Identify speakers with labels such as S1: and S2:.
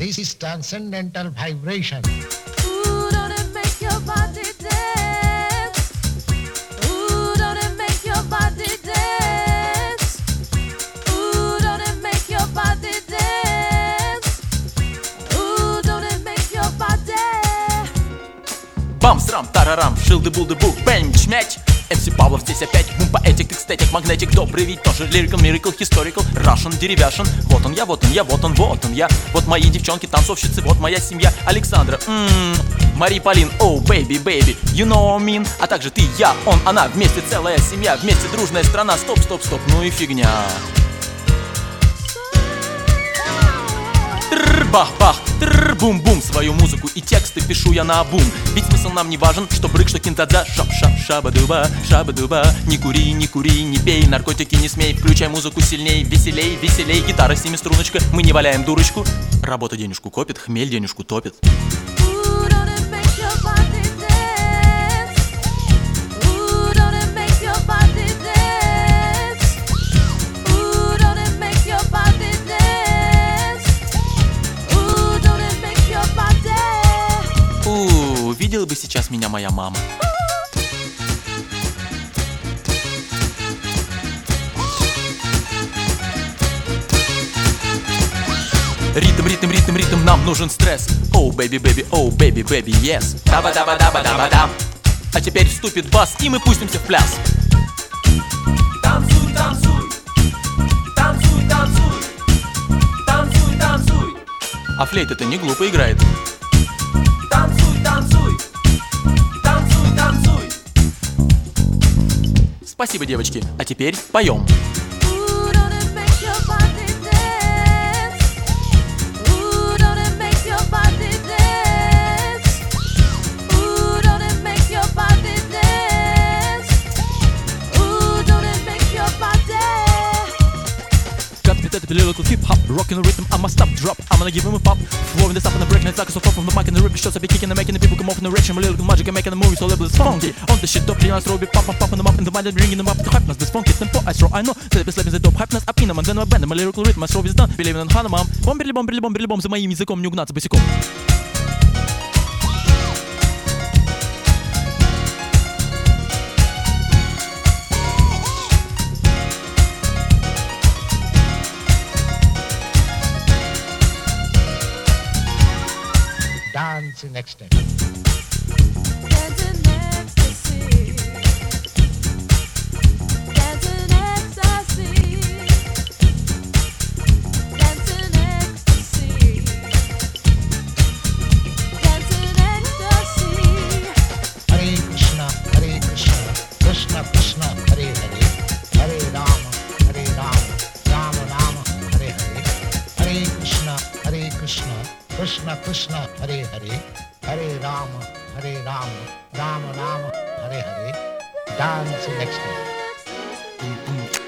S1: This is transcendental vibration.
S2: Ooh, don't it make your body dance? Ooh, don't it make your body dance? Ooh, don't it make your body dance? Ooh, don't it make your body?
S3: Бам-срам, тарарам, шилды-булды-бух, бенч-мяч. МС Павлов здесь опять, бум, поэтик, экстетик, магнетик, добрый вид, тоже лирикал, мирикл, historical, Russian, деревяшин. Вот он я, вот он я, вот он, вот он я. Вот мои девчонки, танцовщицы, вот моя семья. Александра, Мари Полин, oh, baby, baby, you know what I mean. А также ты, я, он, она, вместе целая семья, вместе дружная страна. Стоп, стоп, стоп, ну и фигня. Бах-бах, бум-бум. Свою музыку и тексты пишу я наобум. Ведь смысл нам не важен, что брык, что кинтадза. Шап-шап-шаба-дуба, шаба-дуба. Не кури, не кури, не пей, наркотики не смей. Включай музыку сильней, веселей, веселей. Гитара семиструночка, мы не валяем дурочку. Работа денежку копит, хмель денежку топит.
S2: Ooh, don't it make your body dance? Ooh, don't it make your body dance? Ooh, don't it make your body dance? Ooh, don't it make your body?
S3: Видела бы сейчас меня моя мама. Ритм, ритм, ритм, ритм, нам нужен стресс. Oh, baby, baby, oh, baby, baby, yes. Таба-таба-таба-таба-там. А теперь вступит бас, и мы пустимся в пляс. Танцуй, танцуй. Танцуй, танцуй. Танцуй, танцуй. А флейта-то не глупо играет. Танцуй, танцуй. Танцуй, танцуй. Спасибо, девочки. А теперь поем.
S2: Ooh, don't it make your body dance? Ooh, don't it make your body dance? Ooh, don't it make your body dance? Ooh, don't it make your body?
S3: Got me that lyrical hip-hop, rockin' the rhythm, I'ma stop, drop, I'm gonna give him a pop. Flowing this up in the break, it's like a soft from the mic and the rip shots I be kicking and making the people come off in the direction. My lyrical magic and making the movie so label is funky. On the shit, dope, clean us, robbie, pop, popping them up in the mind and bringing them up to hype us. This funky tempo, I throw, I know, that is slapping the dope, hype us up in them and then my band, my lyrical rhythm, my throw is done. Believing in Hannah, mom, бомберли-бом, за моим языком не угнаться босиком.
S1: Dance in ecstasy.
S2: Dance in ecstasy. Dance in ecstasy. Dance in ecstasy. Dance in ecstasy.
S1: Hare Krishna, Krishna Krishna, Hare Hare, Hare Rama, Rama Rama, Hare Hare. Hare Krishna, Krishna Krishna, Hare Hare, Hare Rama, Rama Rama, Hare Hare. Dance in ecstasy.